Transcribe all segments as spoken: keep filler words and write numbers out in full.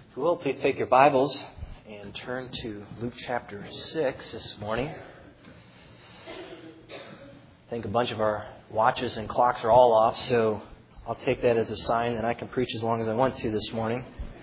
If you will, please take your Bibles and turn to Luke chapter six this morning. I think a bunch of our watches and clocks are all off, so I'll take that as a sign that I can preach as long as I want to this morning.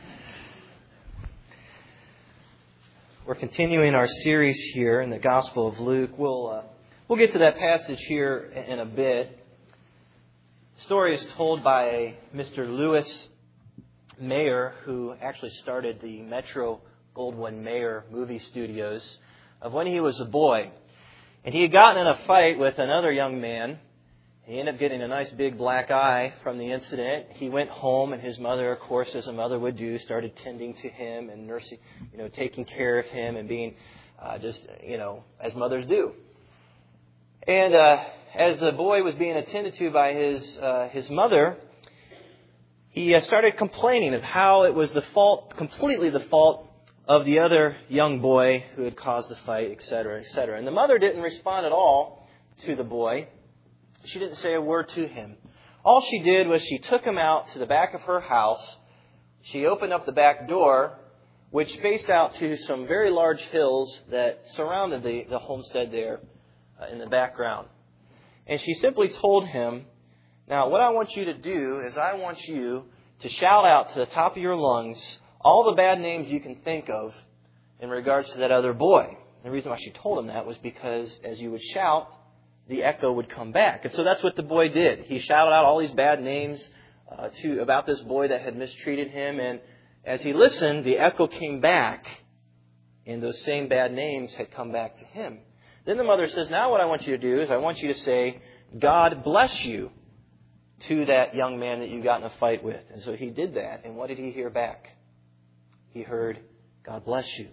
We're continuing our series here in the Gospel of Luke. We'll uh, we'll get to that passage here in a bit. The story is told by a Mister Louis Mayer, who actually started the Metro Goldwyn Mayer movie studios, of when he was a boy. And he had gotten in a fight with another young man. He ended up getting a nice big black eye from the incident. He went home, and his mother, of course, as a mother would do, started tending to him and nursing, you know, taking care of him and being uh, just, you know, as mothers do. And uh, as the boy was being attended to by his uh, his mother, he uh, started complaining of how it was the fault, completely the fault of the other young boy who had caused the fight, et cetera, et cetera. And the mother didn't respond at all to the boy. She didn't say a word to him. All she did was she took him out to the back of her house. She opened up the back door, which faced out to some very large hills that surrounded the, the homestead there uh, in the background. And she simply told him, "Now, what I want you to do is I want you to shout out to the top of your lungs all the bad names you can think of in regards to that other boy." The reason why she told him that was because as you would shout, the echo would come back. And so that's what the boy did. He shouted out all these bad names uh, to about this boy that had mistreated him. And as he listened, the echo came back, and those same bad names had come back to him. Then the mother says, "Now what I want you to do is I want you to say, 'God bless you,' to that young man that you got in a fight with." And so he did that. And what did he hear back? He heard, "God bless you."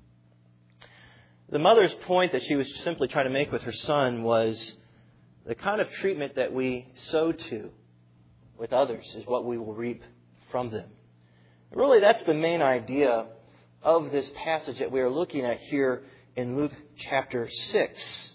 The mother's point that she was simply trying to make with her son was the kind of treatment that we sow to with others is what we will reap from them. Really, that's the main idea of this passage that we are looking at here in Luke chapter six.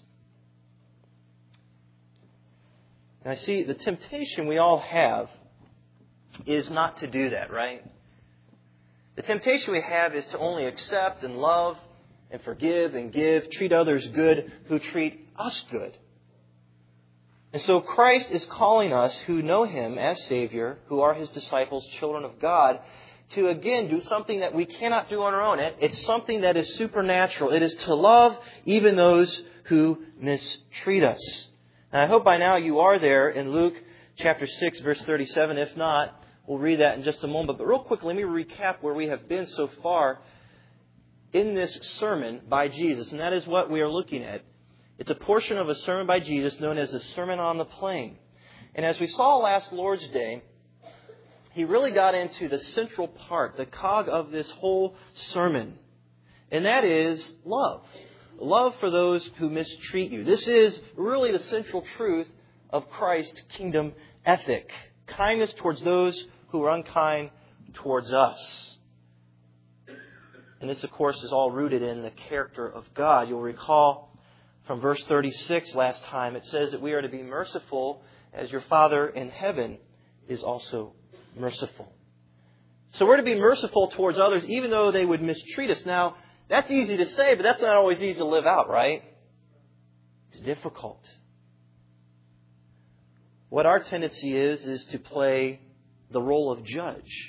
Now, see, the temptation we all have is not to do that, right? The temptation we have is to only accept and love and forgive and give, treat others good who treat us good. And so Christ is calling us who know Him as Savior, who are His disciples, children of God, to again do something that we cannot do on our own. It's something that is supernatural. It is to love even those who mistreat us. Now, I hope by now you are there in Luke chapter six, verse thirty-seven. If not, we'll read that in just a moment. But real quickly, let me recap where we have been so far in this sermon by Jesus. And that is what we are looking at. It's a portion of a sermon by Jesus known as the Sermon on the Plain. And as we saw last Lord's Day, He really got into the central part, the cog of this whole sermon. And that is love. Love for those who mistreat you. This is really the central truth of Christ's kingdom ethic. Kindness towards those who are unkind towards us. And this, of course, is all rooted in the character of God. You'll recall from verse thirty-six last time, it says that we are to be merciful as your Father in heaven is also merciful. So we're to be merciful towards others even though they would mistreat us. Now, that's easy to say, but that's not always easy to live out, right? It's difficult. What our tendency is, is to play the role of judge.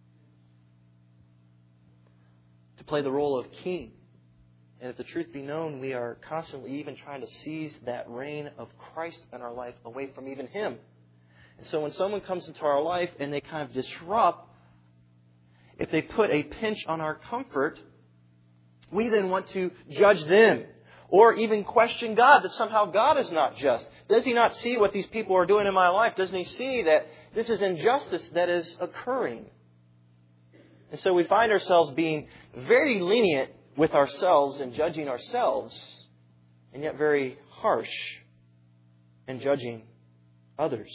To play the role of king. And if the truth be known, we are constantly even trying to seize that reign of Christ in our life away from even Him. And so when someone comes into our life and they kind of disrupt, if they put a pinch on our comfort, we then want to judge them. Or even question God, that somehow God is not just. Does He not see what these people are doing in my life? Doesn't He see that this is injustice that is occurring? And so we find ourselves being very lenient with ourselves and judging ourselves, and yet very harsh in judging others.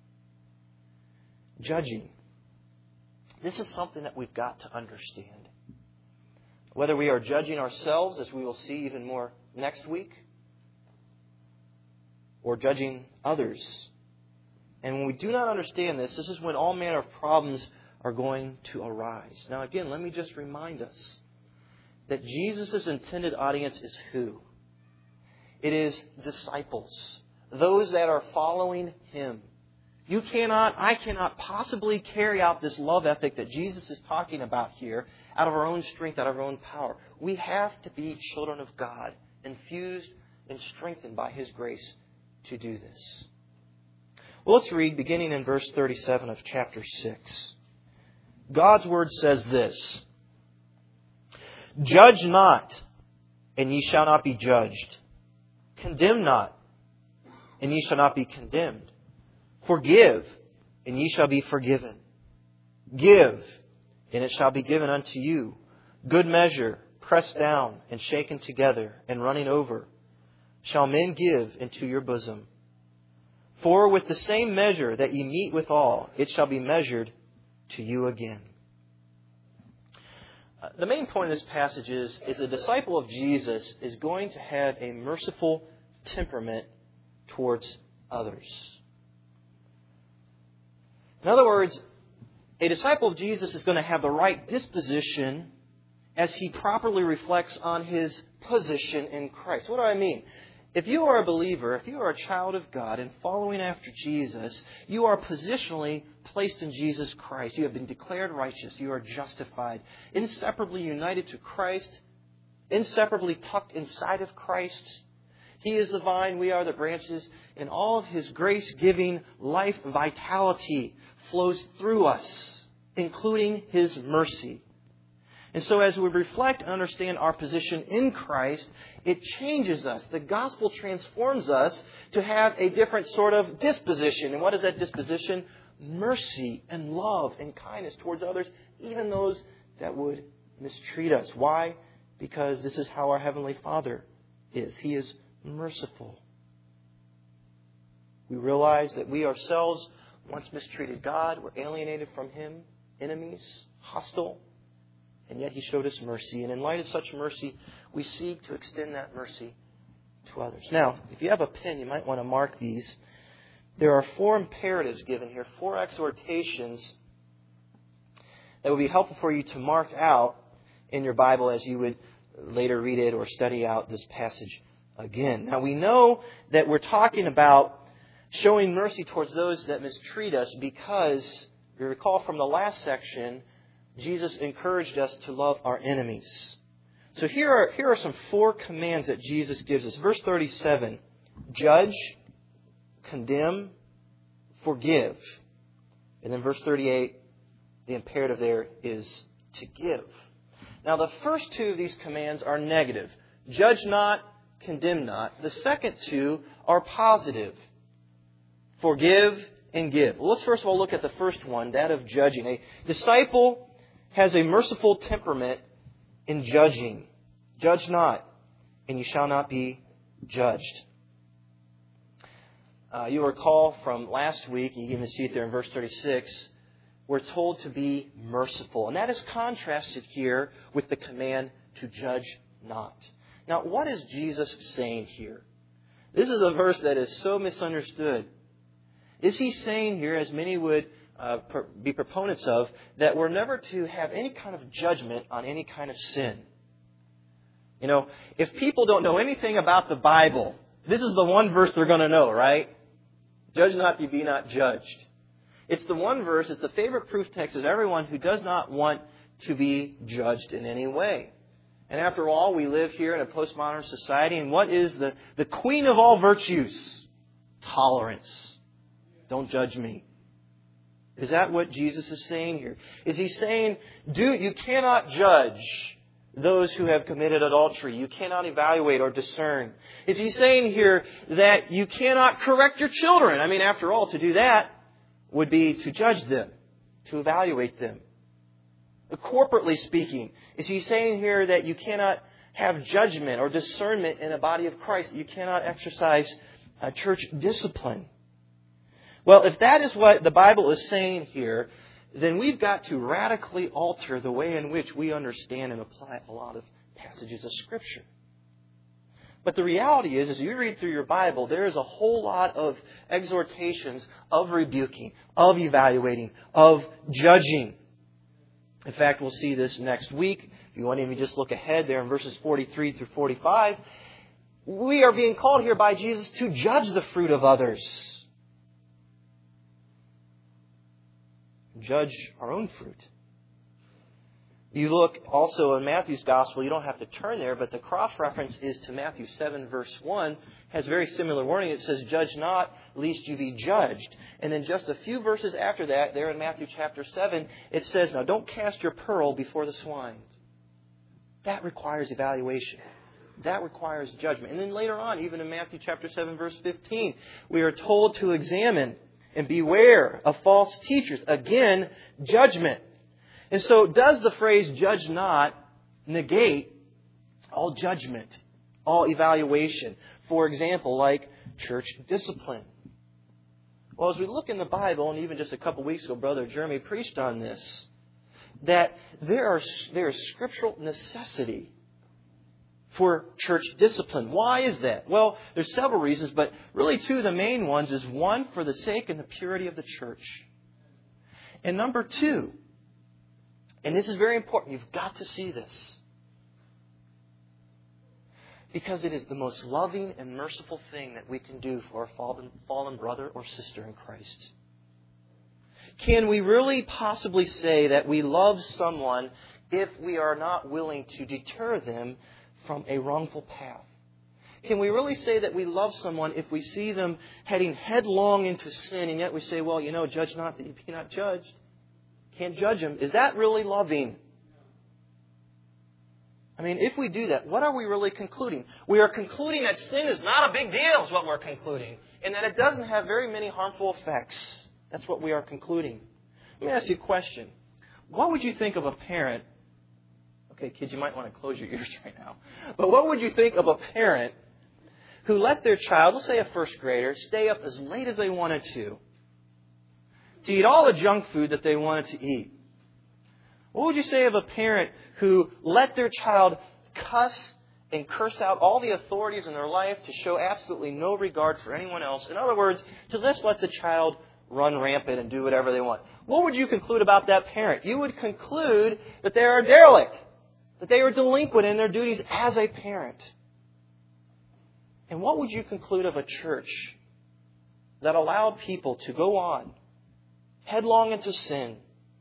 Judging. This is something that we've got to understand. Whether we are judging ourselves, as we will see even more next week, or judging others. And when we do not understand this, this is when all manner of problems are going to arise. Now again, let me just remind us that Jesus' intended audience is who? It is disciples. Those that are following Him. You cannot, I cannot possibly carry out this love ethic that Jesus is talking about here out of our own strength, out of our own power. We have to be children of God, infused and strengthened by His grace to do this. Well, let's read beginning in verse thirty-seven of chapter six. God's Word says this: Judge not, and ye shall not be judged. Condemn not, and ye shall not be condemned. Forgive, and ye shall be forgiven. Give, and it shall be given unto you. Good measure, pressed down, and shaken together, and running over, shall men give into your bosom. For with the same measure that ye meet withal, it shall be measured to you again. Uh, the main point of this passage is, is a disciple of Jesus is going to have a merciful temperament towards others. In other words, a disciple of Jesus is going to have the right disposition as he properly reflects on his position in Christ. What do I mean? If you are a believer, if you are a child of God and following after Jesus, you are positionally placed in Jesus Christ. You have been declared righteous. You are justified, inseparably united to Christ, inseparably tucked inside of Christ. He is the vine, we are the branches, and all of His grace-giving life vitality flows through us, including His mercy. And so as we reflect and understand our position in Christ, it changes us. The gospel transforms us to have a different sort of disposition. And what is that disposition? Mercy and love and kindness towards others, even those that would mistreat us. Why? Because this is how our Heavenly Father is. He is merciful. We realize that we ourselves once mistreated God. We're alienated from Him, enemies, hostile. And yet He showed us mercy. And in light of such mercy, we seek to extend that mercy to others. Now, if you have a pen, you might want to mark these. There are four imperatives given here, four exhortations that would be helpful for you to mark out in your Bible as you would later read it or study out this passage again. Now, we know that we're talking about showing mercy towards those that mistreat us because, if you recall from the last section, Jesus encouraged us to love our enemies. So here are, here are some four commands that Jesus gives us. Verse thirty-seven, judge, condemn, forgive. And then verse thirty-eight, the imperative there is to give. Now the first two of these commands are negative. Judge not, condemn not. The second two are positive. Forgive and give. Well, let's first of all look at the first one, that of judging. A disciple has a merciful temperament in judging. Judge not, and you shall not be judged. Uh, you'll recall from last week, you can even see it there in verse thirty-six, we're told to be merciful. And that is contrasted here with the command to judge not. Now, what is Jesus saying here? This is a verse that is so misunderstood. Is He saying here, as many would Uh, be proponents of, that we're never to have any kind of judgment on any kind of sin? You know, if people don't know anything about the Bible, this is the one verse they're going to know, right? Judge not, ye be not judged. It's the one verse, it's the favorite proof text of everyone who does not want to be judged in any way. And after all, we live here in a postmodern society, and what is the, the queen of all virtues? Tolerance. Don't judge me. Is that what Jesus is saying here? Is He saying, do you cannot judge those who have committed adultery? You cannot evaluate or discern. Is He saying here that you cannot correct your children? I mean, after all, to do that would be to judge them, to evaluate them. Corporately speaking, is He saying here that you cannot have judgment or discernment in a body of Christ? You cannot exercise a church discipline? Well, if that is what the Bible is saying here, then we've got to radically alter the way in which we understand and apply a lot of passages of Scripture. But the reality is, as you read through your Bible, there is a whole lot of exhortations of rebuking, of evaluating, of judging. In fact, we'll see this next week. If you want to even just look ahead there in verses forty-three through forty-five, we are being called here by Jesus to judge the fruit of others. Judge our own fruit. You look also in Matthew's Gospel, you don't have to turn there, but the cross-reference is to Matthew seven, verse one, has very similar wording. It says, "Judge not, lest you be judged." And then just a few verses after that, there in Matthew chapter seven, it says, "Now don't cast your pearl before the swine." That requires evaluation. That requires judgment. And then later on, even in Matthew chapter seven, verse fifteen, we are told to examine and beware of false teachers. Again, judgment. And so does the phrase "judge not" negate all judgment, all evaluation? For example, like church discipline. Well, as we look in the Bible, and even just a couple weeks ago, Brother Jeremy preached on this, that there are there is scriptural necessity for church discipline. Why is that? Well, there's several reasons, but really two of the main ones is one, for the sake and the purity of the church. And number two, and this is very important, you've got to see this, because it is the most loving and merciful thing that we can do for our fallen, fallen brother or sister in Christ. Can we really possibly say that we love someone if we are not willing to deter them from a wrongful path? Can we really say that we love someone if we see them heading headlong into sin, and yet we say, well, you know, judge not that you be not judged. Can't judge them. Is that really loving? I mean, if we do that, what are we really concluding? We are concluding that sin is not a big deal, is what we're concluding. And that it doesn't have very many harmful effects. That's what we are concluding. Let me ask you a question. What would you think of a parent? Okay, kids, you might want to close your ears right now. But what would you think of a parent who let their child, let's say a first grader, stay up as late as they wanted to, to eat all the junk food that they wanted to eat? What would you say of a parent who let their child cuss and curse out all the authorities in their life to show absolutely no regard for anyone else? In other words, to just let the child run rampant and do whatever they want. What would you conclude about that parent? You would conclude that they are a derelict, that they are delinquent in their duties as a parent. And what would you conclude of a church that allowed people to go on headlong into sin,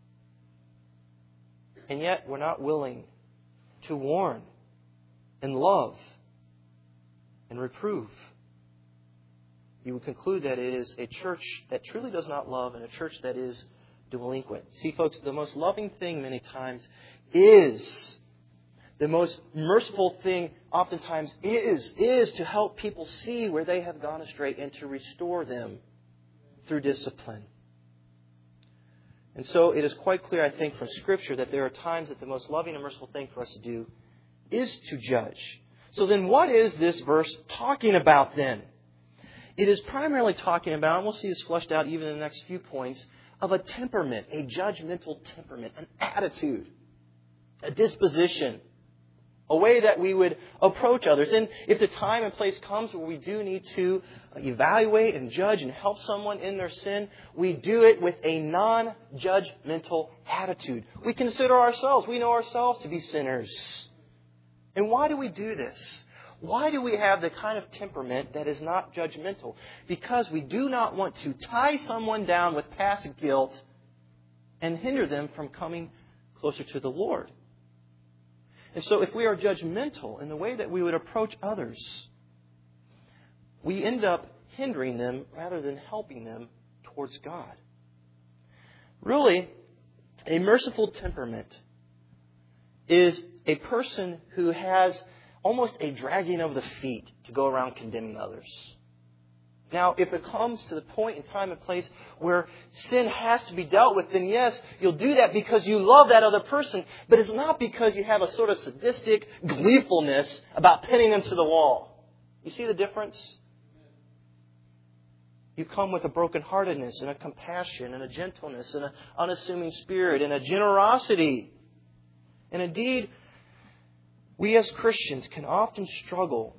and yet we're not willing to warn and love and reprove? You would conclude that it is a church that truly does not love and a church that is delinquent. See, folks, the most loving thing many times is, the most merciful thing oftentimes is, is to help people see where they have gone astray and to restore them through discipline. And so it is quite clear, I think, from Scripture that there are times that the most loving and merciful thing for us to do is to judge. So then what is this verse talking about then? It is primarily talking about, and we'll see this fleshed out even in the next few points, of a temperament, a judgmental temperament, an attitude, a disposition, a way that we would approach others. And if the time and place comes where we do need to evaluate and judge and help someone in their sin, we do it with a non-judgmental attitude. We consider ourselves, we know ourselves to be sinners. And why do we do this? Why do we have the kind of temperament that is not judgmental? Because we do not want to tie someone down with past guilt and hinder them from coming closer to the Lord. And so if we are judgmental in the way that we would approach others, we end up hindering them rather than helping them towards God. Really, a merciful temperament is a person who has almost a dragging of the feet to go around condemning others. Now, if it comes to the point in time and place where sin has to be dealt with, then yes, you'll do that because you love that other person, but it's not because you have a sort of sadistic gleefulness about pinning them to the wall. You see the difference? You come with a brokenheartedness and a compassion and a gentleness and an unassuming spirit and a generosity. And indeed, we as Christians can often struggle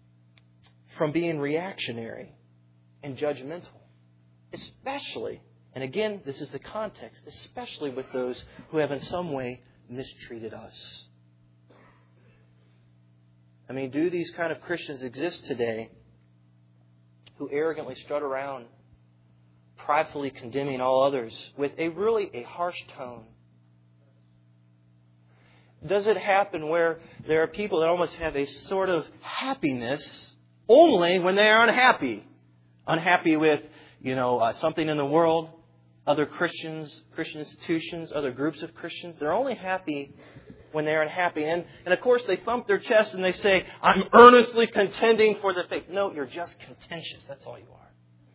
from being reactionary and judgmental, especially And again, this is the context, especially with those who have in some way mistreated us. I mean, do these kind of Christians exist today who arrogantly strut around, pridefully condemning all others with a really a harsh tone? Does it happen where there are people that almost have a sort of happiness only when they are unhappy? Unhappy with, you know, uh, something in the world, other Christians, Christian institutions, other groups of Christians. They're only happy when they're unhappy. And, and of course, they thump their chest and they say, I'm earnestly contending for the faith. No, you're just contentious. That's all you are.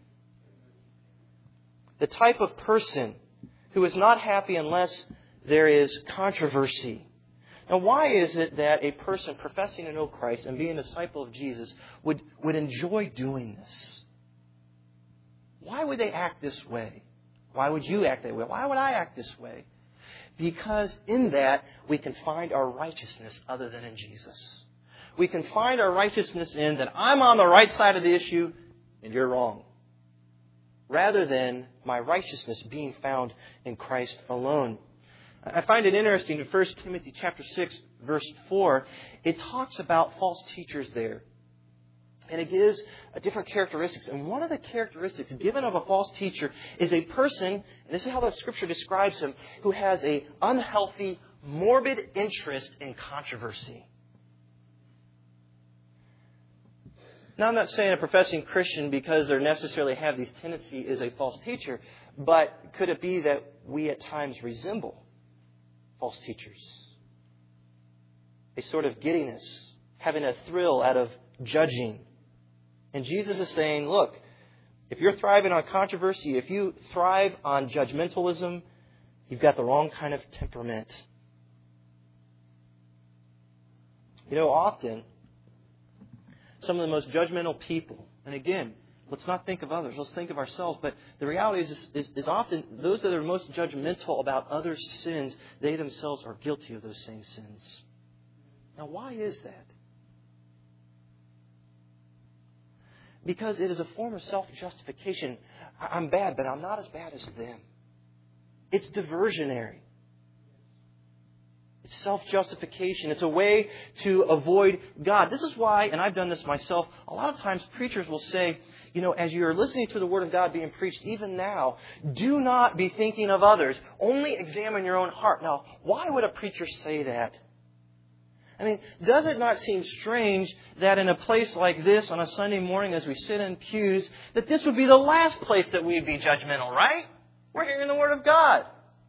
The type of person who is not happy unless there is controversy. Now, why is it that a person professing to know Christ and being a disciple of Jesus would, would enjoy doing this? Why would they act this way? Why would you act that way? Why would I act this way? Because in that, we can find our righteousness other than in Jesus. We can find our righteousness in that I'm on the right side of the issue and you're wrong. Rather than my righteousness being found in Christ alone. I find it interesting in First Timothy chapter six, verse four, it talks about false teachers there. And it gives different characteristics. And one of the characteristics given of a false teacher is a person, and this is how the Scripture describes him, who has an unhealthy, morbid interest in controversy. Now, I'm not saying a professing Christian, because they necessarily have these tendencies, is a false teacher. But could it be that we at times resemble false teachers? A sort of giddiness, having a thrill out of judging. And Jesus is saying, look, if you're thriving on controversy, if you thrive on judgmentalism, you've got the wrong kind of temperament. You know, often, some of the most judgmental people, and again, let's not think of others, let's think of ourselves, but the reality is, is, is often those that are most judgmental about others' sins, they themselves are guilty of those same sins. Now, why is that? Because it is a form of self-justification. I'm bad, but I'm not as bad as them. It's diversionary. It's self-justification. It's a way to avoid God. This is why, and I've done this myself, a lot of times preachers will say, you know, as you're listening to the Word of God being preached, even now, do not be thinking of others. Only examine your own heart. Now, why would a preacher say that? I mean, does it not seem strange that in a place like this on a Sunday morning as we sit in pews, that this would be the last place that we'd be judgmental, right? We're hearing the Word of God.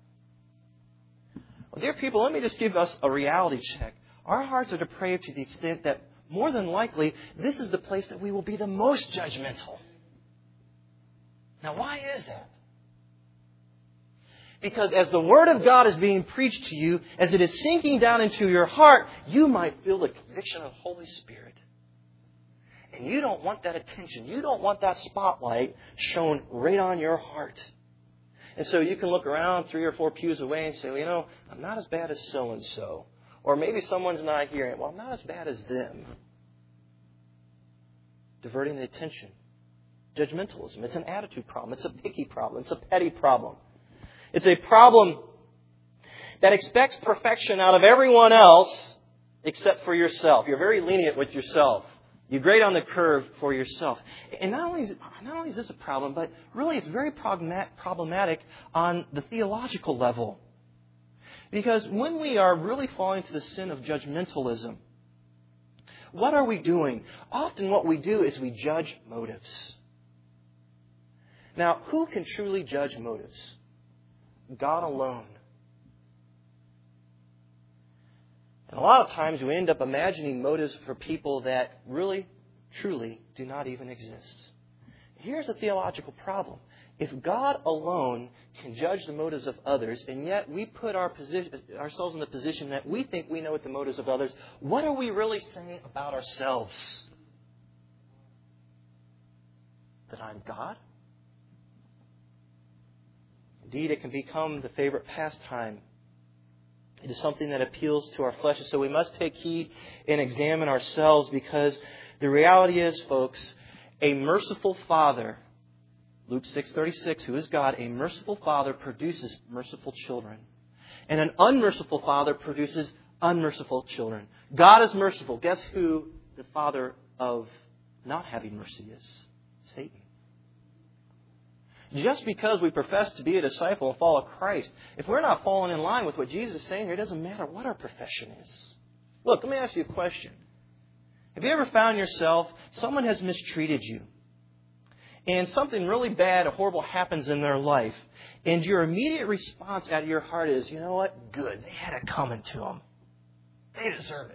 Well, dear people, let me just give us a reality check. Our hearts are depraved to the extent that more than likely, this is the place that we will be the most judgmental. Now, why is that? Because as the Word of God is being preached to you, as it is sinking down into your heart, you might feel the conviction of the Holy Spirit. And you don't want that attention. You don't want that spotlight shown right on your heart. And so you can look around three or four pews away and say, well, you know, I'm not as bad as so-and-so. Or maybe someone's not hearing it. Well, I'm not as bad as them. Diverting the attention. Judgmentalism. It's an attitude problem. It's a picky problem. It's a petty problem. It's a problem that expects perfection out of everyone else except for yourself. You're very lenient with yourself. You grade on the curve for yourself. And not only is, not only is this a problem, but really it's very problematic on the theological level. Because when we are really falling to the sin of judgmentalism, what are we doing? Often what we do is we judge motives. Now, who can truly judge motives? God alone. And a lot of times we end up imagining motives for people that really, truly do not even exist. Here's a theological problem. If God alone can judge the motives of others, and yet we put our position, ourselves in the position that we think we know what the motives of others, what are we really saying about ourselves? That I'm God? Indeed, it can become the favorite pastime. It is something that appeals to our flesh. And so we must take heed and examine ourselves, because the reality is, folks, a merciful Father Luke six thirty-six, who is God, a merciful father produces merciful children. And an unmerciful father produces unmerciful children. God is merciful. Guess who the father of not having mercy is? Satan. Just because we profess to be a disciple and follow Christ, if we're not falling in line with what Jesus is saying here, it doesn't matter what our profession is. Look, let me ask you a question. Have you ever found yourself, someone has mistreated you, and something really bad or horrible happens in their life, and your immediate response out of your heart is, you know what? Good. They had it coming to them. They deserve it.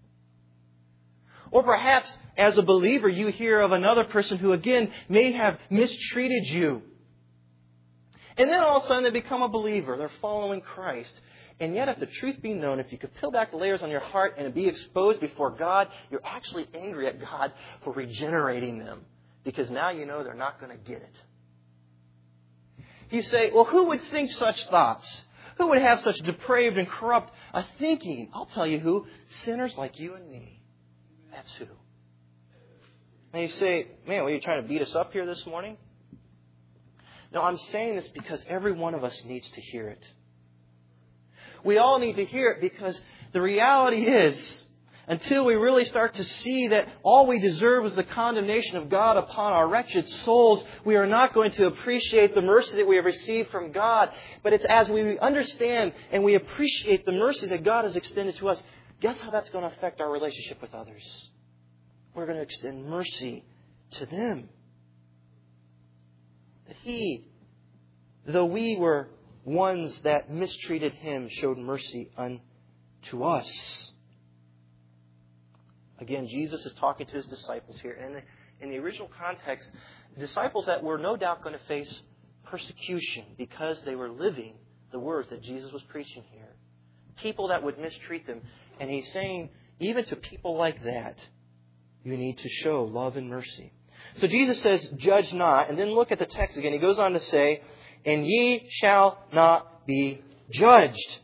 Or perhaps, as a believer, you hear of another person who, again, may have mistreated you. And then all of a sudden they become a believer. They're following Christ. And yet, if the truth be known, if you could peel back the layers on your heart and be exposed before God, you're actually angry at God for regenerating them. Because now you know they're not going to get it. You say, well, who would think such thoughts? Who would have such depraved and corrupt a thinking? I'll tell you who. Sinners like you and me. That's who. And you say, man, were you trying to beat us up here this morning? No, I'm saying this because every one of us needs to hear it. We all need to hear it because the reality is, until we really start to see that all we deserve is the condemnation of God upon our wretched souls, we are not going to appreciate the mercy that we have received from God. But it's as we understand and we appreciate the mercy that God has extended to us, guess how that's going to affect our relationship with others? We're going to extend mercy to them. That He, though we were ones that mistreated Him, showed mercy unto us. Again, Jesus is talking to His disciples here. And in the original context, disciples that were no doubt going to face persecution because they were living the words that Jesus was preaching here. People that would mistreat them. And He's saying, even to people like that, you need to show love and mercy. So Jesus says, judge not. And then look at the text again. He goes on to say, and ye shall not be judged.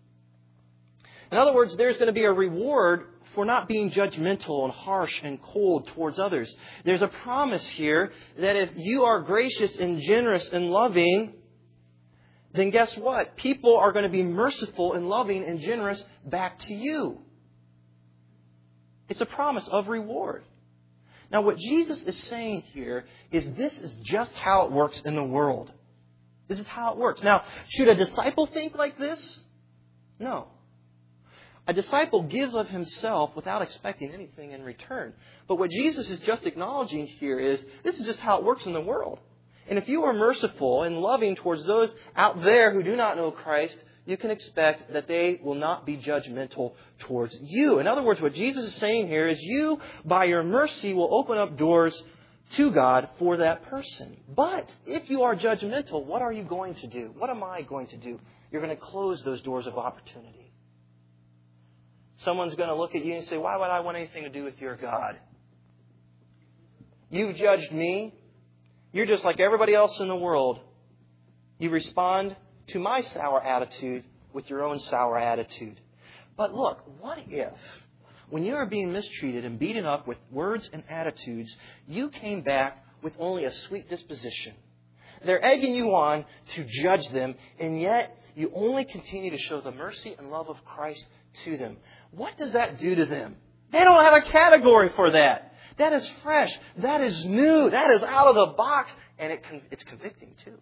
In other words, there's going to be a reward for not being judgmental and harsh and cold towards others. There's a promise here that if you are gracious and generous and loving, then guess what? People are going to be merciful and loving and generous back to you. It's a promise of reward. Now, what Jesus is saying here is this is just how it works in the world. This is how it works. Now, should a disciple think like this? No. A disciple gives of himself without expecting anything in return. But what Jesus is just acknowledging here is this is just how it works in the world. And if you are merciful and loving towards those out there who do not know Christ, you can expect that they will not be judgmental towards you. In other words, what Jesus is saying here is you, by your mercy, will open up doors to God for that person. But if you are judgmental, what are you going to do? What am I going to do? You're going to close those doors of opportunity. Someone's going to look at you and say, why would I want anything to do with your God? You've judged me. You're just like everybody else in the world. You respond to my sour attitude with your own sour attitude. But look, what if, when you are being mistreated and beaten up with words and attitudes, you came back with only a sweet disposition? They're egging you on to judge them, and yet you only continue to show the mercy and love of Christ to them. What does that do to them? They don't have a category for that. That is fresh. That is new. That is out of the box. And it con- it's convicting too.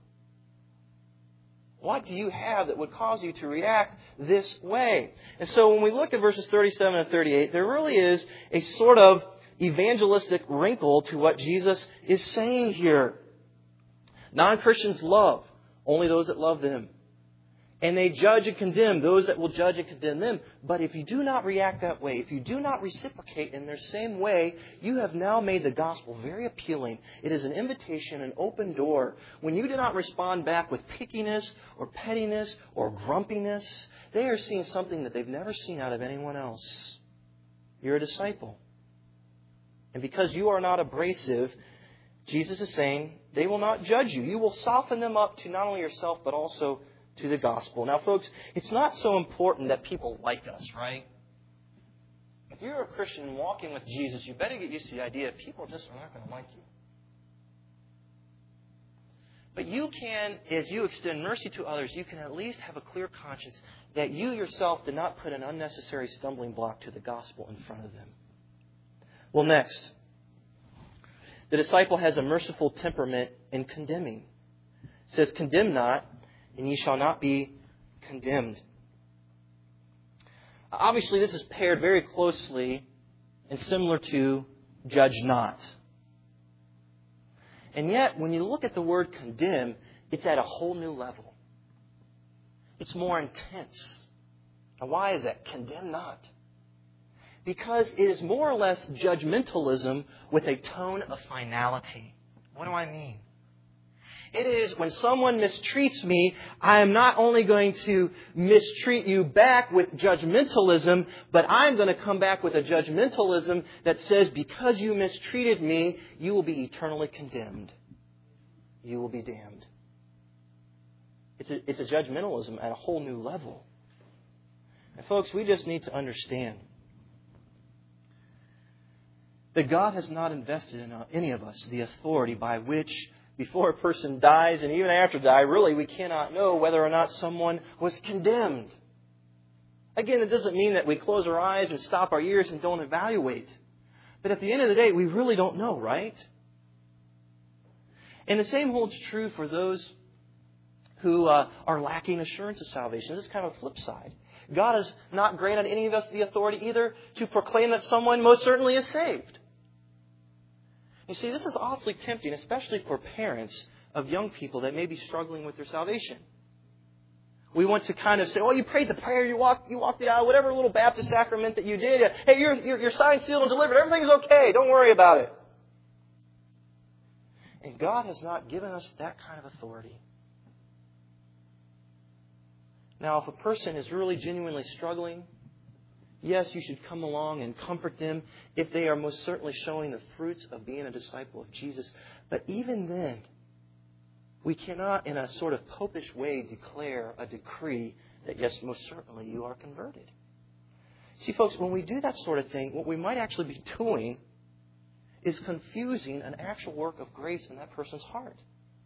What do you have that would cause you to react this way? And so when we look at verses thirty-seven and thirty-eight, there really is a sort of evangelistic wrinkle to what Jesus is saying here. Non-Christians love only those that love them. And they judge and condemn those that will judge and condemn them. But if you do not react that way, if you do not reciprocate in their same way, you have now made the gospel very appealing. It is an invitation, an open door. When you do not respond back with pickiness or pettiness or grumpiness, they are seeing something that they've never seen out of anyone else. You're a disciple. And because you are not abrasive, Jesus is saying they will not judge you. You will soften them up to not only yourself, but also to the gospel. Now, folks, it's not so important that people like us, right? If you're a Christian walking with Jesus, you better get used to the idea that people just are not going to like you. But you can, as you extend mercy to others, you can at least have a clear conscience that you yourself did not put an unnecessary stumbling block to the gospel in front of them. Well, next, the disciple has a merciful temperament in condemning. It says, condemn not, and ye shall not be condemned. Obviously, this is paired very closely and similar to judge not. And yet, when you look at the word condemn, it's at a whole new level. It's more intense. Now, why is that? Condemn not. Because it is more or less judgmentalism with a tone of finality. What do I mean? It is when someone mistreats me, I am not only going to mistreat you back with judgmentalism, but I'm going to come back with a judgmentalism that says, because you mistreated me, you will be eternally condemned. You will be damned. It's a, it's a judgmentalism at a whole new level. And folks, we just need to understand that God has not invested in any of us the authority by which, before a person dies and even after die, really we cannot know whether or not someone was condemned. Again, it doesn't mean that we close our eyes and stop our ears and don't evaluate. But at the end of the day, we really don't know, right? And the same holds true for those who uh, are lacking assurance of salvation. This is kind of a flip side. God has not granted any of us the authority either to proclaim that someone most certainly is saved. You see, this is awfully tempting, especially for parents of young people that may be struggling with their salvation. We want to kind of say, oh, you prayed the prayer, you walked, you walked the aisle, whatever little Baptist sacrament that you did. Hey, you're, you're, you're signed, sealed, and delivered. Everything's okay. Don't worry about it. And God has not given us that kind of authority. Now, if a person is really genuinely struggling, yes, you should come along and comfort them if they are most certainly showing the fruits of being a disciple of Jesus. But even then, we cannot, in a sort of popish way, declare a decree that, yes, most certainly you are converted. See, folks, when we do that sort of thing, what we might actually be doing is confusing an actual work of grace in that person's heart.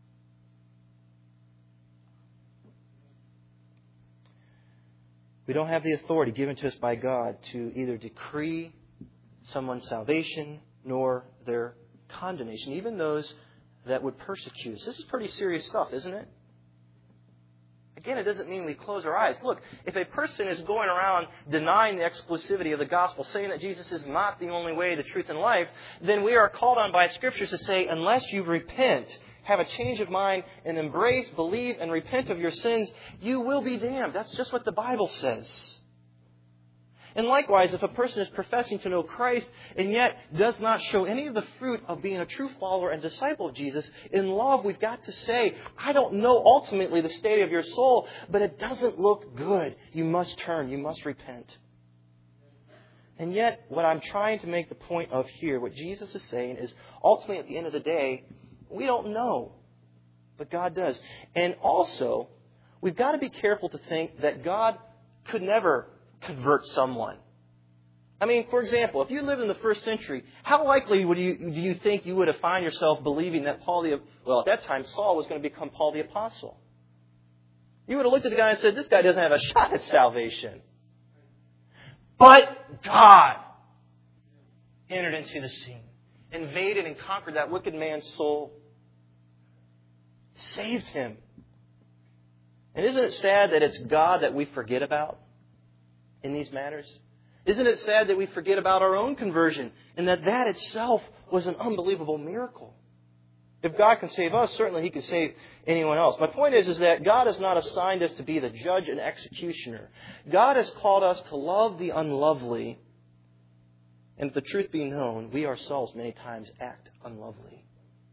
We don't have the authority given to us by God to either decree someone's salvation nor their condemnation, even those that would persecute us. This is pretty serious stuff, isn't it? Again, it doesn't mean we close our eyes. Look, if a person is going around denying the exclusivity of the gospel, saying that Jesus is not the only way, the truth, and life, then we are called on by Scriptures to say, unless you repent, have a change of mind, and embrace, believe, and repent of your sins, you will be damned. That's just what the Bible says. And likewise, if a person is professing to know Christ and yet does not show any of the fruit of being a true follower and disciple of Jesus, in love we've got to say, I don't know ultimately the state of your soul, but it doesn't look good. You must turn. You must repent. And yet, what I'm trying to make the point of here, what Jesus is saying is, ultimately at the end of the day, we don't know, but God does. And also, we've got to be careful to think that God could never convert someone. I mean, for example, if you lived in the first century, how likely would you do you think you would have found yourself believing that Paul the well at that time Saul was going to become Paul the Apostle? You would have looked at the guy and said, "This guy doesn't have a shot at salvation." But God entered into the scene, invaded and conquered that wicked man's soul, saved him. And isn't it sad that it's God that we forget about in these matters? Isn't it sad that we forget about our own conversion and that that itself was an unbelievable miracle? If God can save us, certainly He can save anyone else. My point is, is that God has not assigned us to be the judge and executioner. God has called us to love the unlovely. And if the truth be known, we ourselves many times act unlovely.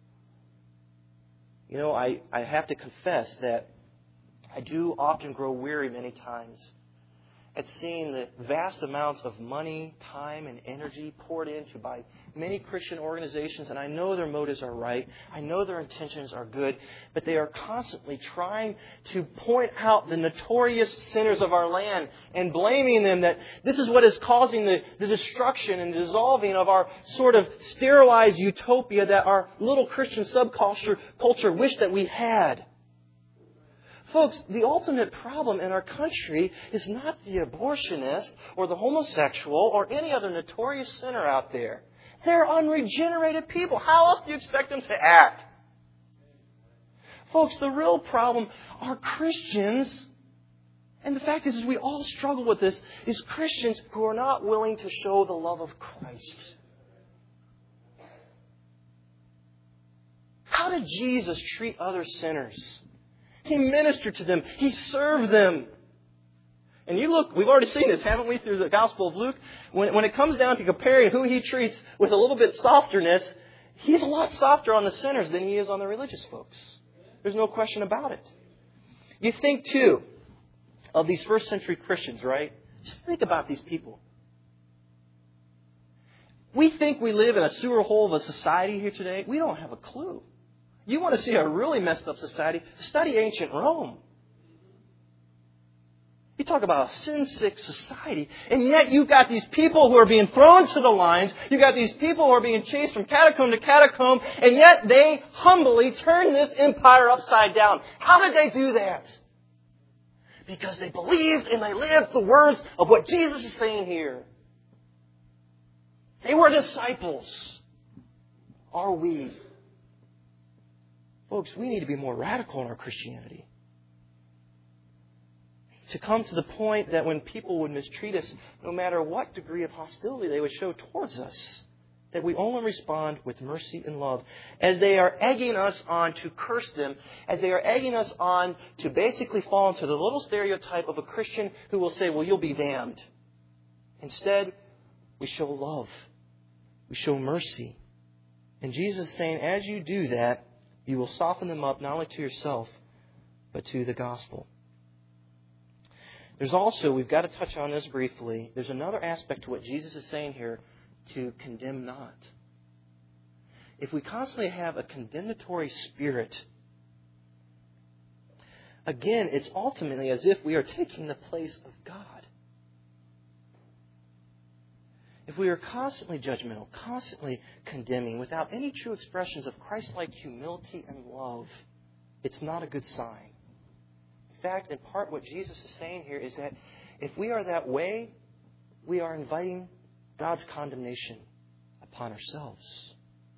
You know, I, I have to confess that I do often grow weary many times at seeing the vast amounts of money, time, and energy poured into by many Christian organizations, and I know their motives are right. I know their intentions are good, but they are constantly trying to point out the notorious sinners of our land and blaming them that this is what is causing the, the destruction and dissolving of our sort of sterilized utopia that our little Christian subculture culture wished that we had. Folks, the ultimate problem in our country is not the abortionist or the homosexual or any other notorious sinner out there. They're unregenerated people. How else do you expect them to act? Folks, the real problem are Christians, and the fact is, is we all struggle with this, is Christians who are not willing to show the love of Christ. How did Jesus treat other sinners? He ministered to them. He served them. And you look, we've already seen this, haven't we, through the Gospel of Luke? When, when it comes down to comparing who He treats with a little bit softerness, He's a lot softer on the sinners than He is on the religious folks. There's no question about it. You think, too, of these first century Christians, right? Just think about these people. We think we live in a sewer hole of a society here today. We don't have a clue. You want to see a really messed up society? Study ancient Rome. You talk about a sin-sick society, and yet you've got these people who are being thrown to the lions. You've got these people who are being chased from catacomb to catacomb, and yet they humbly turn this empire upside down. How did they do that? Because they believed and they lived the words of what Jesus is saying here. They were disciples. Are we? Folks, we need to be more radical in our Christianity. To come to the point that when people would mistreat us, no matter what degree of hostility they would show towards us, that we only respond with mercy and love. As they are egging us on to curse them, as they are egging us on to basically fall into the little stereotype of a Christian who will say, well, you'll be damned. Instead, we show love. We show mercy. And Jesus is saying, as you do that, you will soften them up not only to yourself, but to the gospel. There's also, we've got to touch on this briefly, there's another aspect to what Jesus is saying here, to condemn not. If we constantly have a condemnatory spirit, again, it's ultimately as if we are taking the place of God. If we are constantly judgmental, constantly condemning, without any true expressions of Christ-like humility and love, it's not a good sign. In fact, in part what Jesus is saying here is that if we are that way, we are inviting God's condemnation upon ourselves.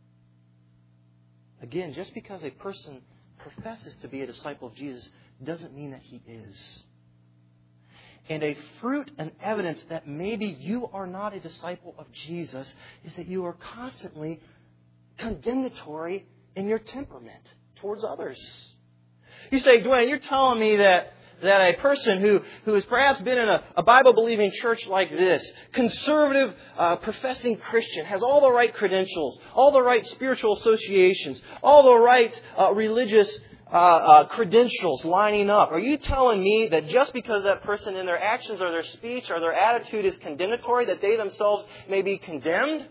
Again, just because a person professes to be a disciple of Jesus doesn't mean that he is. And a fruit and evidence that maybe you are not a disciple of Jesus is that you are constantly condemnatory in your temperament towards others. You say, Dwayne, you're telling me that, that a person who, who has perhaps been in a, a Bible-believing church like this, conservative, uh, professing Christian, has all the right credentials, all the right spiritual associations, all the right uh, religious uh, uh, credentials lining up. Are you telling me that just because that person in their actions or their speech or their attitude is condemnatory, that they themselves may be condemned?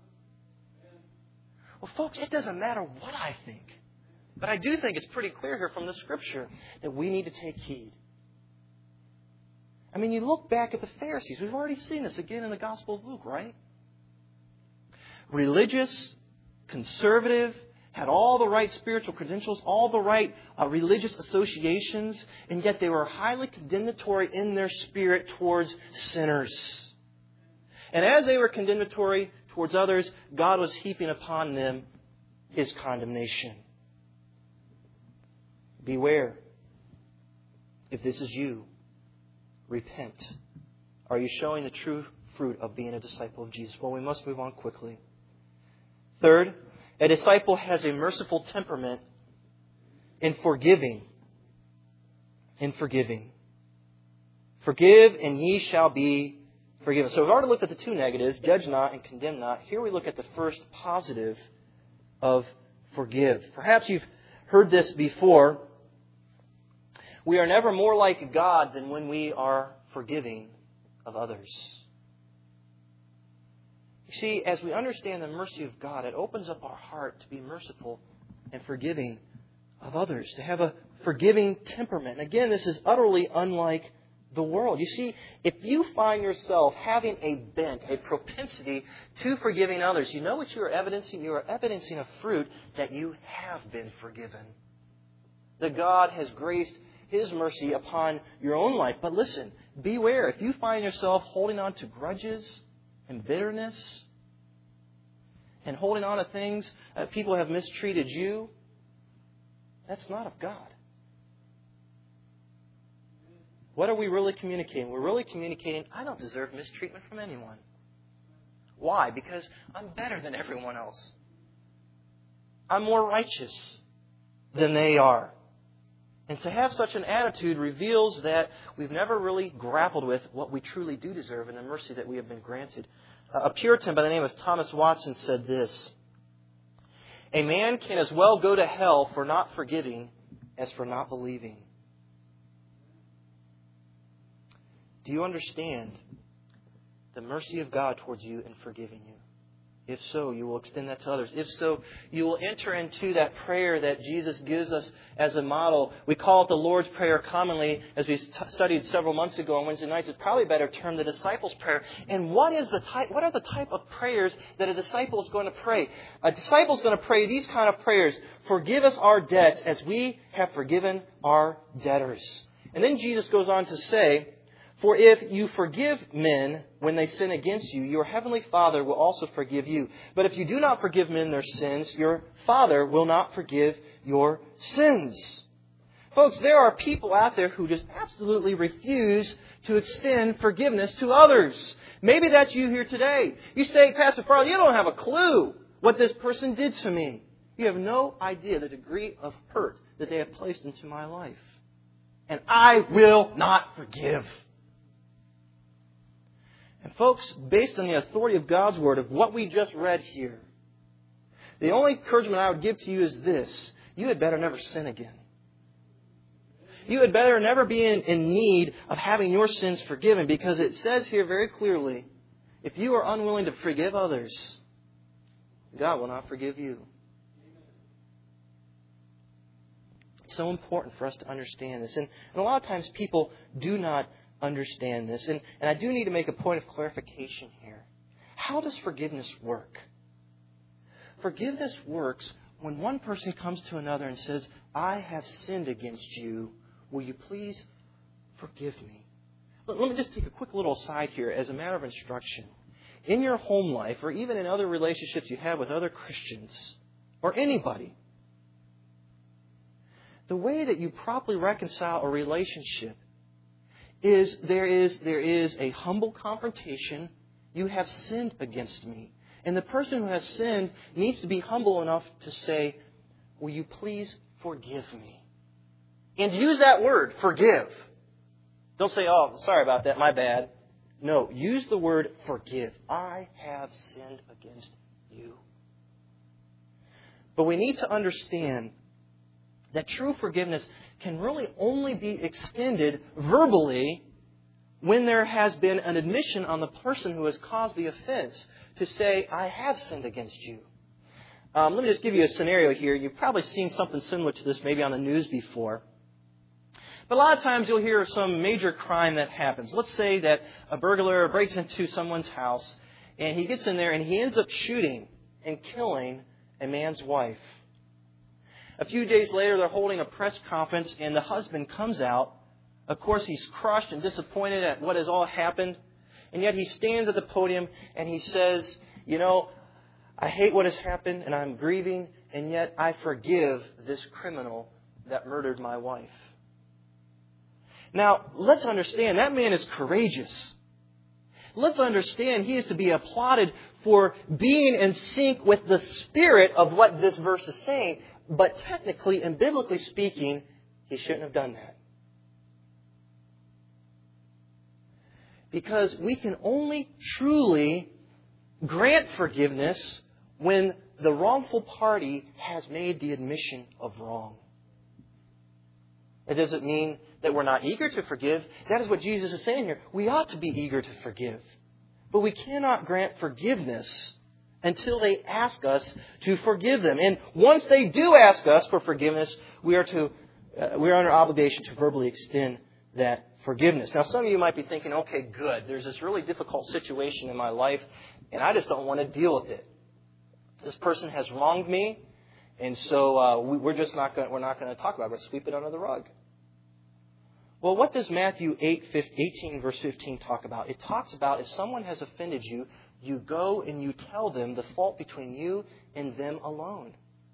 Well, folks, it doesn't matter what I think. But I do think it's pretty clear here from the Scripture that we need to take heed. I mean, you look back at the Pharisees. We've already seen this again in the Gospel of Luke, right? Religious, conservative, had all the right spiritual credentials, all the right uh, religious associations, and yet they were highly condemnatory in their spirit towards sinners. And as they were condemnatory towards others, God was heaping upon them His condemnation. Beware. If this is you, repent. Are you showing the true fruit of being a disciple of Jesus? Well, we must move on quickly. Third, a disciple has a merciful temperament in forgiving. In forgiving. Forgive and ye shall be forgiven. So we've already looked at the two negatives, judge not and condemn not. Here we look at the first positive of forgive. Perhaps you've heard this before. We are never more like God than when we are forgiving of others. You see, as we understand the mercy of God, it opens up our heart to be merciful and forgiving of others, to have a forgiving temperament. Again, this is utterly unlike the world. You see, if you find yourself having a bent, a propensity to forgiving others, you know what you are evidencing? You are evidencing a fruit that you have been forgiven. That God has graced His mercy upon your own life. But listen, beware. If you find yourself holding on to grudges and bitterness and holding on to things that people have mistreated you, that's not of God. What are we really communicating? We're really communicating, I don't deserve mistreatment from anyone. Why? Because I'm better than everyone else. I'm more righteous than they are. And to have such an attitude reveals that we've never really grappled with what we truly do deserve and the mercy that we have been granted. A Puritan by the name of Thomas Watson said this: "A man can as well go to hell for not forgiving as for not believing." Do you understand the mercy of God towards you in forgiving you? If so, you will extend that to others. If so, you will enter into that prayer that Jesus gives us as a model. We call it the Lord's Prayer commonly, as we studied several months ago on Wednesday nights. It's probably better termed the disciples' prayer. And what is the type? What are the type of prayers that a disciple is going to pray? A disciple is going to pray these kind of prayers: "Forgive us our debts as we have forgiven our debtors." And then Jesus goes on to say, "For if you forgive men when they sin against you, your heavenly Father will also forgive you. But if you do not forgive men their sins, your Father will not forgive your sins." Folks, there are people out there who just absolutely refuse to extend forgiveness to others. Maybe that's you here today. You say, "Pastor Farley, you don't have a clue what this person did to me. You have no idea the degree of hurt that they have placed into my life. And I will not forgive." And folks, based on the authority of God's Word, of what we just read here, the only encouragement I would give to you is this: you had better never sin again. You had better never be in, in need of having your sins forgiven, because it says here very clearly, if you are unwilling to forgive others, God will not forgive you. It's so important for us to understand this. And, and a lot of times people do not understand this. And, and I do need to make a point of clarification here. How does forgiveness work? Forgiveness works when one person comes to another and says, "I have sinned against you. Will you please forgive me?" Let, let me just take a quick little aside here as a matter of instruction. In your home life, or even in other relationships you have with other Christians, or anybody, the way that you properly reconcile a relationship is there is there is a humble confrontation. You have sinned against me. And the person who has sinned needs to be humble enough to say, "Will you please forgive me?" And use that word, forgive. Don't say, "Oh, sorry about that, my bad." No, use the word forgive. I have sinned against you. But we need to understand that true forgiveness can really only be extended verbally when there has been an admission on the person who has caused the offense to say, "I have sinned against you." Um, let me just give you a scenario here. You've probably seen something similar to this maybe on the news before. But a lot of times you'll hear of some major crime that happens. Let's say that a burglar breaks into someone's house and he gets in there and he ends up shooting and killing a man's wife. A few days later, they're holding a press conference, and the husband comes out. Of course, he's crushed and disappointed at what has all happened. And yet he stands at the podium and he says, "You know, I hate what has happened and I'm grieving, and yet I forgive this criminal that murdered my wife." Now, let's understand, that man is courageous. Let's understand he is to be applauded for being in sync with the spirit of what this verse is saying. But technically and biblically speaking, he shouldn't have done that. Because we can only truly grant forgiveness when the wrongful party has made the admission of wrong. It doesn't mean that we're not eager to forgive. That is what Jesus is saying here. We ought to be eager to forgive. But we cannot grant forgiveness until they ask us to forgive them. And once they do ask us for forgiveness, we are to uh, we are under obligation to verbally extend that forgiveness. Now, some of you might be thinking, okay, good. There's this really difficult situation in my life, and I just don't want to deal with it. This person has wronged me, and so uh, we, we're just not going. We're not going to talk about it. We're going to sweep it under the rug. Well, what does Matthew eight, eighteen, verse fifteen talk about? It talks about if someone has offended you, you go and you tell them the fault between you and them alone.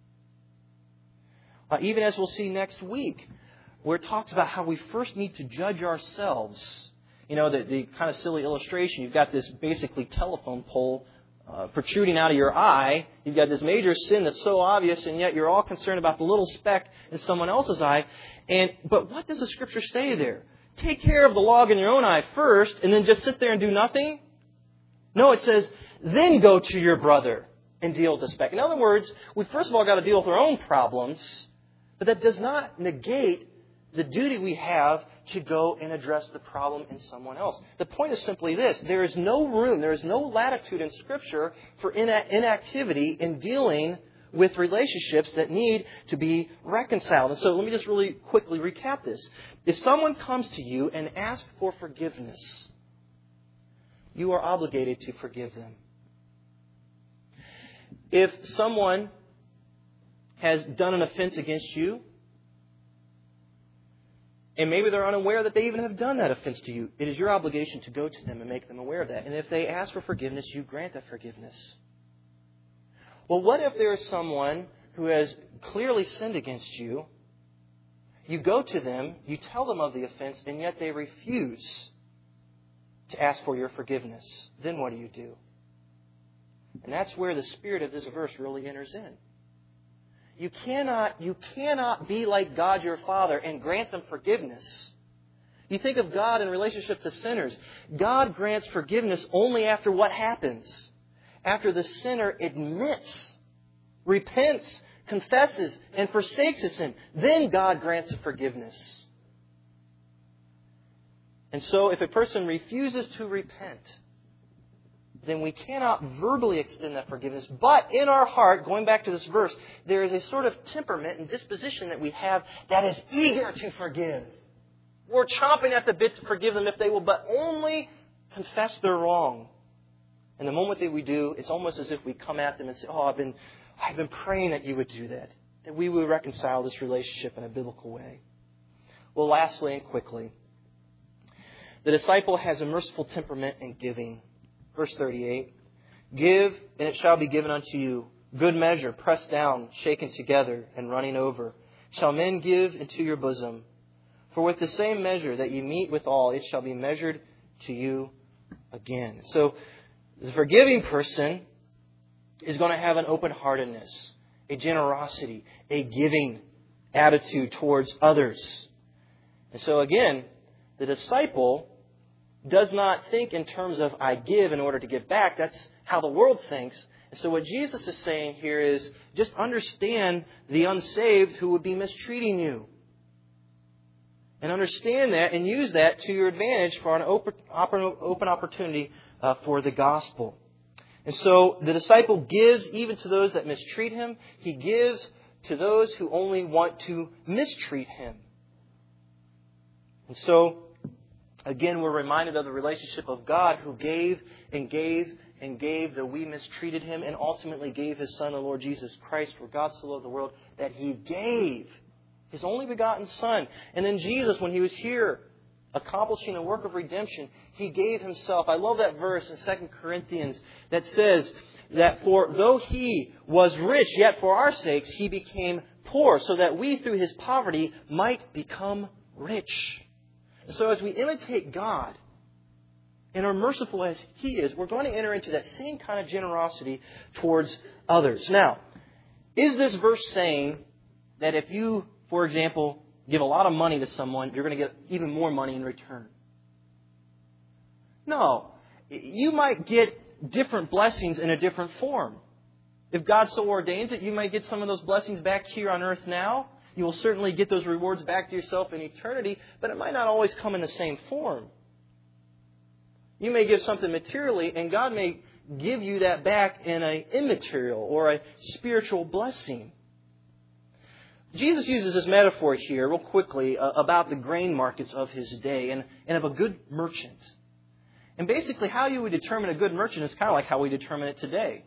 Uh, even as we'll see next week, where it talks about how we first need to judge ourselves. You know, the, the kind of silly illustration, you've got this basically telephone pole uh, protruding out of your eye. You've got this major sin that's so obvious, and yet you're all concerned about the little speck in someone else's eye. And But what does the Scripture say there? Take care of the log in your own eye first, and then just sit there and do nothing? No, it says, then go to your brother and deal with the speck. In other words, we first of all got to deal with our own problems, but that does not negate the duty we have to go and address the problem in someone else. The point is simply this. There is no room, there is no latitude in Scripture for inactivity in dealing with relationships that need to be reconciled. And so let me just really quickly recap this. If someone comes to you and asks for forgiveness, you are obligated to forgive them. If someone has done an offense against you, and maybe they're unaware that they even have done that offense to you, it is your obligation to go to them and make them aware of that. And if they ask for forgiveness, you grant that forgiveness. Well, what if there is someone who has clearly sinned against you? You go to them, you tell them of the offense, and yet they refuse to ask for your forgiveness. Then what do you do? And that's where the spirit of this verse really enters in. You cannot, you cannot be like God your Father and grant them forgiveness. You think of God in relationship to sinners. God grants forgiveness only after what happens? After the sinner admits, repents, confesses, and forsakes his sin. Then God grants forgiveness. And so if a person refuses to repent, then we cannot verbally extend that forgiveness. But in our heart, going back to this verse, there is a sort of temperament and disposition that we have that is eager to forgive. We're chomping at the bit to forgive them if they will but only confess their wrong. And the moment that we do, it's almost as if we come at them and say, oh, I've been, I've been praying that you would do that, that we would reconcile this relationship in a biblical way. Well, lastly and quickly, the disciple has a merciful temperament in giving. Verse thirty-eight, give, and it shall be given unto you. Good measure, pressed down, shaken together, and running over. Shall men give into your bosom? For with the same measure that ye meet withal, it shall be measured to you again. So the forgiving person is going to have an open-heartedness, a generosity, a giving attitude towards others. And so again, the disciple does not think in terms of I give in order to give back. That's how the world thinks. And so what Jesus is saying here is just understand the unsaved who would be mistreating you. And understand that and use that to your advantage for an open, open opportunity uh, for the gospel. And so the disciple gives even to those that mistreat him. He gives to those who only want to mistreat him. And so again, we're reminded of the relationship of God who gave and gave and gave, though we mistreated him, and ultimately gave his Son, the Lord Jesus Christ, for God so loved the world that he gave his only begotten Son. And then Jesus, when he was here accomplishing a work of redemption, he gave himself. I love that verse in Second Corinthians that says that for though he was rich, yet for our sakes he became poor, so that we through his poverty might become rich. So as we imitate God and are merciful as he is, we're going to enter into that same kind of generosity towards others. Now, is this verse saying that if you, for example, give a lot of money to someone, you're going to get even more money in return? No. You might get different blessings in a different form. If God so ordains it, you might get some of those blessings back here on earth now. You will certainly get those rewards back to yourself in eternity, but it might not always come in the same form. You may give something materially, and God may give you that back in an immaterial or a spiritual blessing. Jesus uses this metaphor here real quickly uh, about the grain markets of his day and, and of a good merchant. And basically how you would determine a good merchant is kind of like how we determine it today.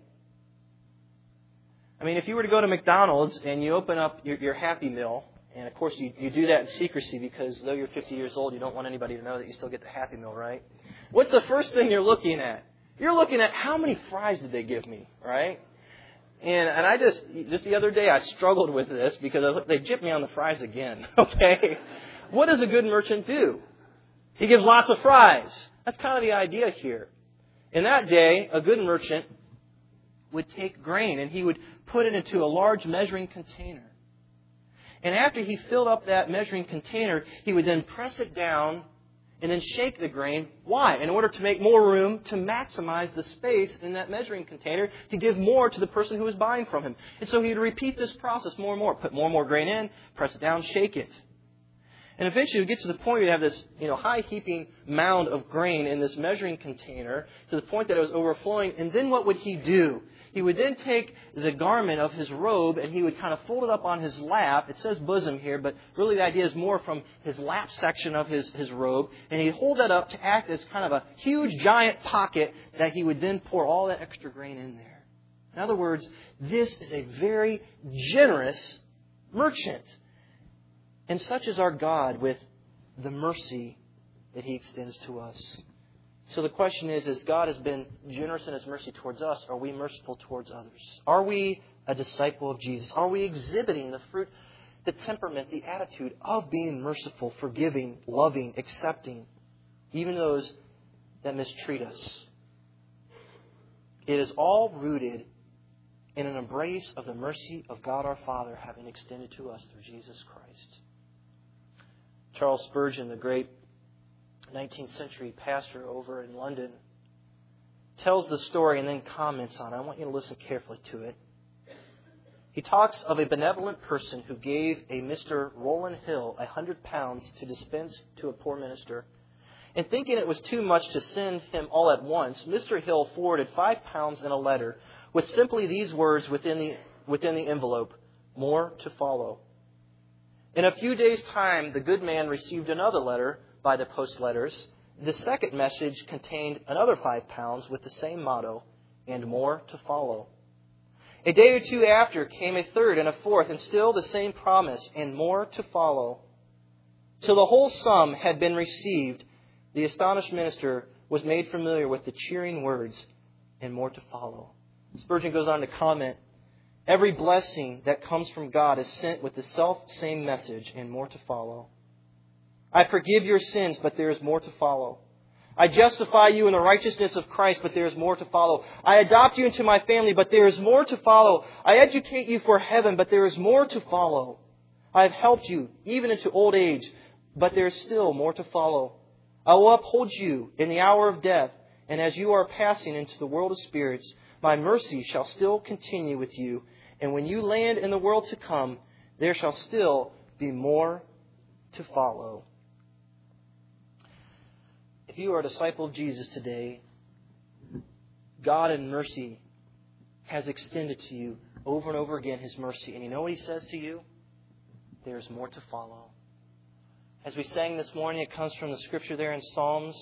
I mean, if you were to go to McDonald's and you open up your, your Happy Meal, and of course you, you do that in secrecy because though you're fifty years old, you don't want anybody to know that you still get the Happy Meal, right? What's the first thing you're looking at? You're looking at how many fries did they give me, right? And and I just, just the other day I struggled with this because I, they gypped me on the fries again, okay? What does a good merchant do? He gives lots of fries. That's kind of the idea here. In that day, a good merchant would take grain and he would put it into a large measuring container. And after he filled up that measuring container, he would then press it down and then shake the grain. Why? In order to make more room to maximize the space in that measuring container to give more to the person who was buying from him. And so he would repeat this process more and more. Put more and more grain in, press it down, shake it. And eventually you get to the point where you have this, you know, high heaping mound of grain in this measuring container to the point that it was overflowing. And then what would he do? He would then take the garment of his robe and he would kind of fold it up on his lap. It says bosom here, but really the idea is more from his lap section of his, his robe. And he'd hold that up to act as kind of a huge giant pocket that he would then pour all that extra grain in there. In other words, this is a very generous merchant. And such is our God with the mercy that He extends to us. So the question is, as God has been generous in His mercy towards us, are we merciful towards others? Are we a disciple of Jesus? Are we exhibiting the fruit, the temperament, the attitude of being merciful, forgiving, loving, accepting, even those that mistreat us? It is all rooted in an embrace of the mercy of God our Father having extended to us through Jesus Christ. Charles Spurgeon, the great nineteenth century pastor over in London, tells the story and then comments on it. I want you to listen carefully to it. He talks of a benevolent person who gave a Mister Rowland Hill a hundred pounds to dispense to a poor minister. And thinking it was too much to send him all at once, Mister Hill forwarded five pounds in a letter with simply these words within the, within the envelope: more to follow. In a few days' time, the good man received another letter by the post letters. The second message contained another five pounds with the same motto: and more to follow. A day or two after came a third and a fourth, and still the same promise: and more to follow. Till the whole sum had been received, the astonished minister was made familiar with the cheering words: and more to follow. Spurgeon goes on to comment, every blessing that comes from God is sent with the self-same message: and more to follow. I forgive your sins, but there is more to follow. I justify you in the righteousness of Christ, but there is more to follow. I adopt you into my family, but there is more to follow. I educate you for heaven, but there is more to follow. I have helped you even into old age, but there is still more to follow. I will uphold you in the hour of death, and as you are passing into the world of spirits, my mercy shall still continue with you. And when you land in the world to come, there shall still be more to follow. If you are a disciple of Jesus today, God in mercy has extended to you over and over again His mercy. And you know what He says to you? There is more to follow. As we sang this morning, it comes from the scripture there in Psalms.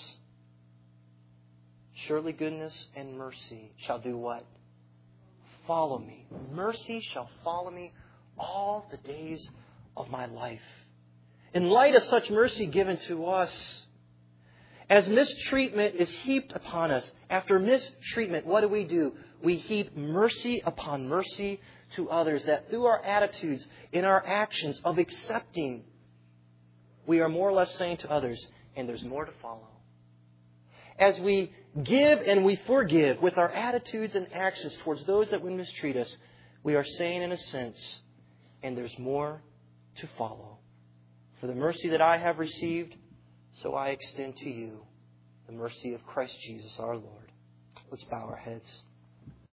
Surely goodness and mercy shall do what? Follow me. Mercy shall follow me all the days of my life. In light of such mercy given to us, as mistreatment is heaped upon us, after mistreatment, what do we do? We heap mercy upon mercy to others, that through our attitudes, in our actions of accepting, we are more or less saying to others, and there's more to follow. As we give and we forgive with our attitudes and actions towards those that would mistreat us, we are saying in a sense, and there's more to follow. For the mercy that I have received, so I extend to you the mercy of Christ Jesus our Lord. Let's bow our heads.